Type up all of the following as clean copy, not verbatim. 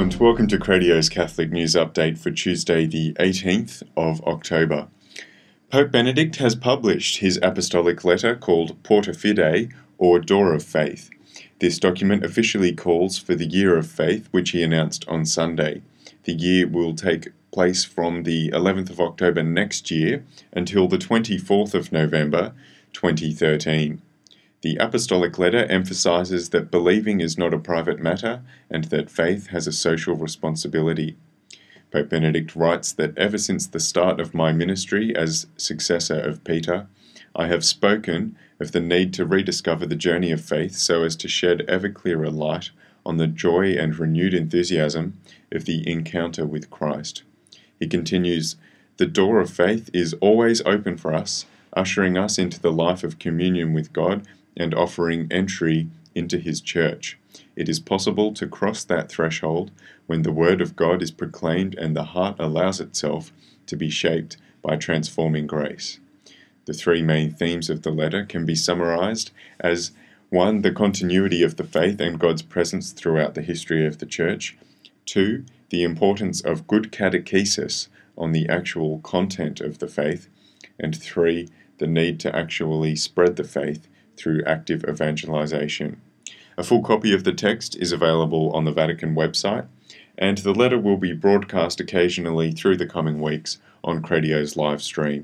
and welcome to Cradio's Catholic News Update for Tuesday the 18th of October. Pope Benedict has published his apostolic letter called Porta Fidei, or Door of Faith. This document officially calls for the Year of Faith, which he announced on Sunday. The year will take place from the 11th of October next year until the 24th of November 2013. The apostolic letter emphasizes that believing is not a private matter and that faith has a social responsibility. Pope Benedict writes that ever since the start of my ministry as successor of Peter, I have spoken of the need to rediscover the journey of faith so as to shed ever clearer light on the joy and renewed enthusiasm of the encounter with Christ. He continues, "The door of faith is always open for us, ushering us into the life of communion with God and offering entry into his church. It is possible to cross that threshold when the word of God is proclaimed and the heart allows itself to be shaped by transforming grace." The three main themes of the letter can be summarized as 1. The continuity of the faith and God's presence throughout the history of the church. 2. The importance of good catechesis on the actual content of the faith. And 3. The need to actually spread the faith through active evangelization. A full copy of the text is available on the Vatican website, and the letter will be broadcast occasionally through the coming weeks on Cradio's live stream.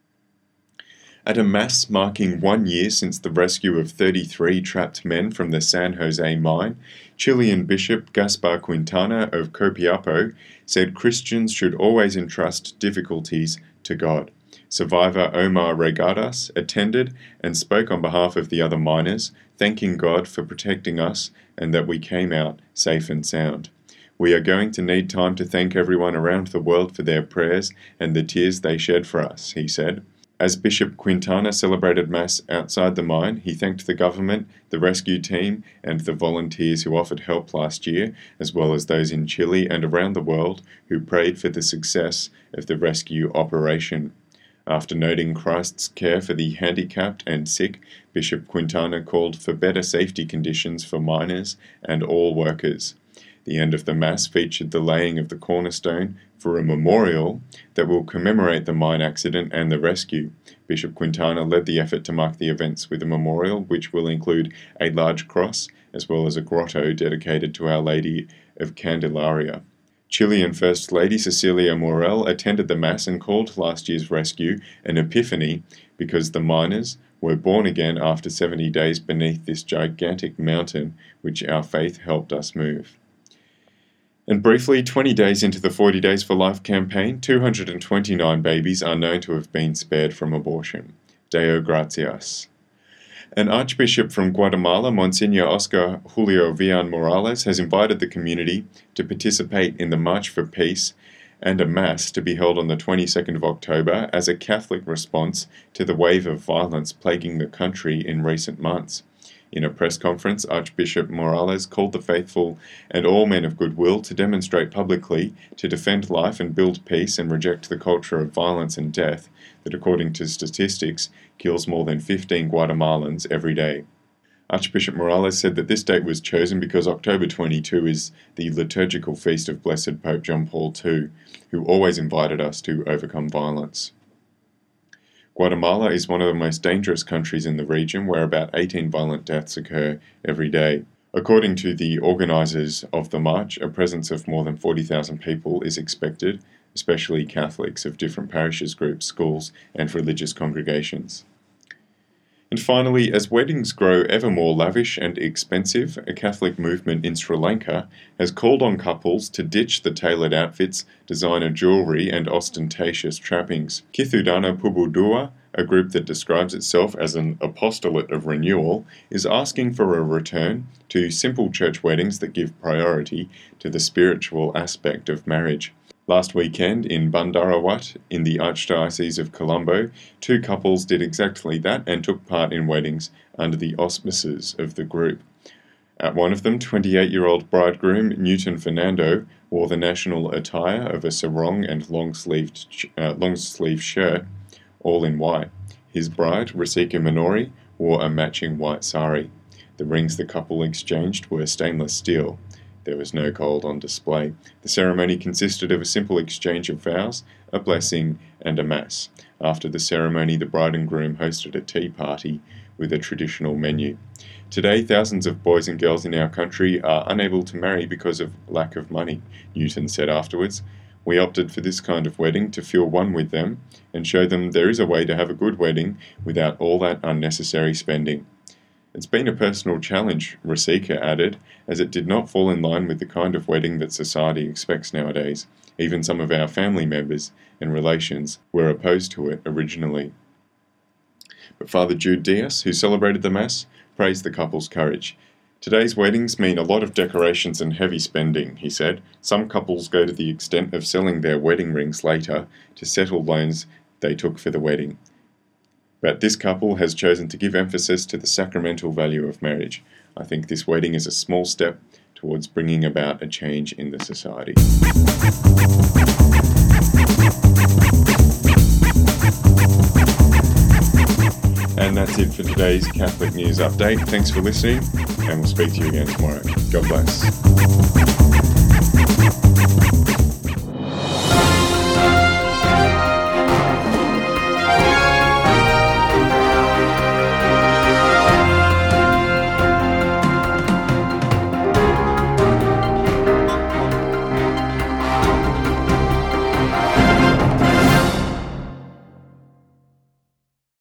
At a Mass marking 1 year since the rescue of 33 trapped men from the San Jose mine, Chilean Bishop Gaspar Quintana of Copiapo said Christians should always entrust difficulties to God. Survivor Omar Regadas attended and spoke on behalf of the other miners, thanking God for protecting us and that we came out safe and sound. "We are going to need time to thank everyone around the world for their prayers and the tears they shed for us," he said. As Bishop Quintana celebrated Mass outside the mine, he thanked the government, the rescue team, and the volunteers who offered help last year, as well as those in Chile and around the world who prayed for the success of the rescue operation. After noting Christ's care for the handicapped and sick, Bishop Quintana called for better safety conditions for miners and all workers. The end of the Mass featured the laying of the cornerstone for a memorial that will commemorate the mine accident and the rescue. Bishop Quintana led the effort to mark the events with a memorial which will include a large cross as well as a grotto dedicated to Our Lady of Candelaria. Chilean First Lady Cecilia Morel attended the Mass and called last year's rescue an epiphany because the miners were born again after 70 days beneath this gigantic mountain which our faith helped us move. And briefly, 20 days into the 40 Days for Life campaign, 229 babies are known to have been spared from abortion. Deo gratias. An archbishop from Guatemala, Monsignor Oscar Julio Villan Morales, has invited the community to participate in the March for Peace and a Mass to be held on the 22nd of October as a Catholic response to the wave of violence plaguing the country in recent months. In a press conference, Archbishop Morales called the faithful and all men of goodwill to demonstrate publicly to defend life and build peace and reject the culture of violence and death that, according to statistics, kills more than 15 Guatemalans every day. Archbishop Morales said that this date was chosen because October 22 is the liturgical feast of Blessed Pope John Paul II, who always invited us to overcome violence. Guatemala is one of the most dangerous countries in the region, where about 18 violent deaths occur every day. According to the organisers of the march, a presence of more than 40,000 people is expected, especially Catholics of different parishes, groups, schools, and religious congregations. And finally, as weddings grow ever more lavish and expensive, a Catholic movement in Sri Lanka has called on couples to ditch the tailored outfits, designer jewellery and ostentatious trappings. Kithudana Pubudua, a group that describes itself as an apostolate of renewal, is asking for a return to simple church weddings that give priority to the spiritual aspect of marriage. Last weekend in Bandarawat, in the Archdiocese of Colombo, 2 couples did exactly that and took part in weddings under the auspices of the group. At one of them, 28-year-old bridegroom Newton Fernando wore the national attire of a sarong and long-sleeve shirt, all in white. His bride, Rasika Minori, wore a matching white sari. The rings the couple exchanged were stainless steel. There was no gold on display. The ceremony consisted of a simple exchange of vows, a blessing, and a mass. After the ceremony, the bride and groom hosted a tea party with a traditional menu. Today, thousands of boys and girls in our country are unable to marry because of lack of money, Newton said afterwards. We opted for this kind of wedding to feel one with them and show them there is a way to have a good wedding without all that unnecessary spending. It's been a personal challenge, Rasika added, as it did not fall in line with the kind of wedding that society expects nowadays. Even some of our family members and relations were opposed to it originally. But Father Jude Diaz, who celebrated the Mass, praised the couple's courage. Today's weddings mean a lot of decorations and heavy spending, he said. Some couples go to the extent of selling their wedding rings later to settle loans they took for the wedding. But this couple has chosen to give emphasis to the sacramental value of marriage. I think this wedding is a small step towards bringing about a change in the society. And that's it for today's Catholic News Update. Thanks for listening, and we'll speak to you again tomorrow. God bless.